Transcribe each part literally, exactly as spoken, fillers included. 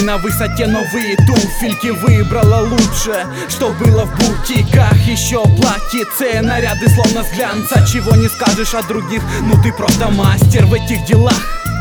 на высоте, новые туфельки выбрала лучше, что было в бутиках. Еще платьице, наряды словно с глянца. Чего не скажешь о других, ну ты просто мастер в этих делах.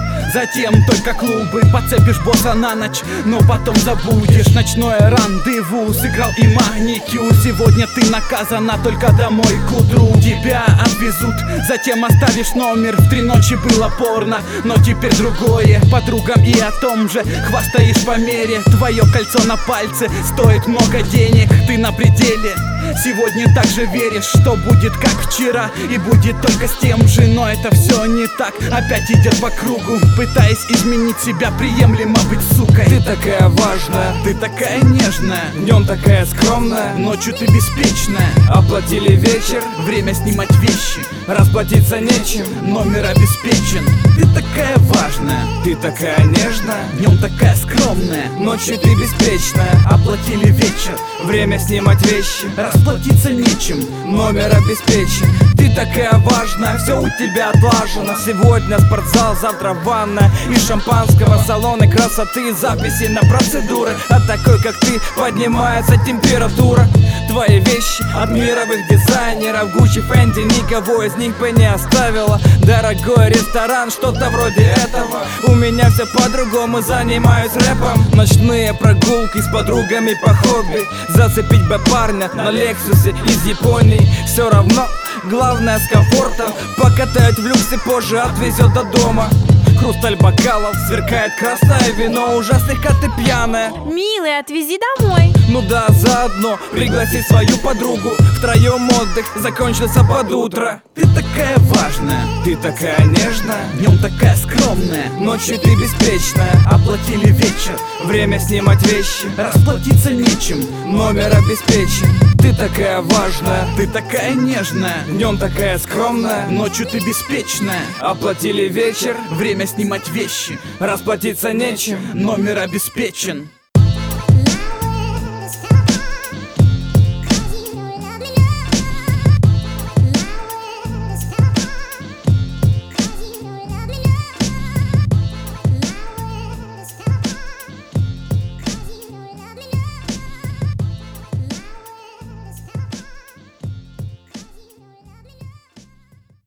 Затем только клубы, подцепишь босса на ночь, но потом забудешь. Ночное рандеву сыграл и маникюр. Сегодня ты наказана, только домой к утру тебя отвезут. Затем оставишь номер, в три ночи было порно, но теперь другое. Подругам и о том же хвастаешь по мере. Твое кольцо на пальце стоит много денег, ты на пределе. Сегодня также веришь, что будет как вчера, и будет только с тем же, но это все не так. Опять идет по кругу, пытаясь изменить себя, приемлемо быть сукой. Ты такая важная, ты такая нежная, днем такая скромная, ночью ты беспечная. Оплатили вечер, время снимать вещи, расплатиться нечем, номер обеспечен. Ты такая важная, ты такая нежная, днем такая скромная, ночью ты беспечная. Оплатили вечер, время снимать вещи, расплатиться нечем, номер обеспечен. Ты такая важная, все у тебя отлажено. Сегодня спортзал, завтра ванна и шампанского, салоны красоты, записи на процедуры. От такой как ты поднимается температура. Твои вещи от мировых дизайнеров, Гуччи, Фенди, никого из них бы не оставила. Дорогой ресторан, что-то вроде этого. У меня все по-другому, занимаюсь рэпом. Ночные прогулки с подругами по хобби, зацепить бы парня на Лексусе из Японии. Все равно, главное с комфортом, покатает в люксе, позже отвезет до дома. Хрусталь бокалов, сверкает красное вино, уже слегка ты пьяная. Милый, отвези домой. Ну да, заодно пригласи свою подругу. Втроем отдых закончился под утро. Ты такая важная, ты такая нежная, днем такая скромная, ночью ты беспечная. Оплатили вечер, время снимать вещи, расплатиться нечем, номер обеспечен. Ты такая важная, ты такая нежная, днем такая скромная, ночью ты беспечная. Оплатили вечер, время снимать вещи, расплатиться нечем, номер обеспечен.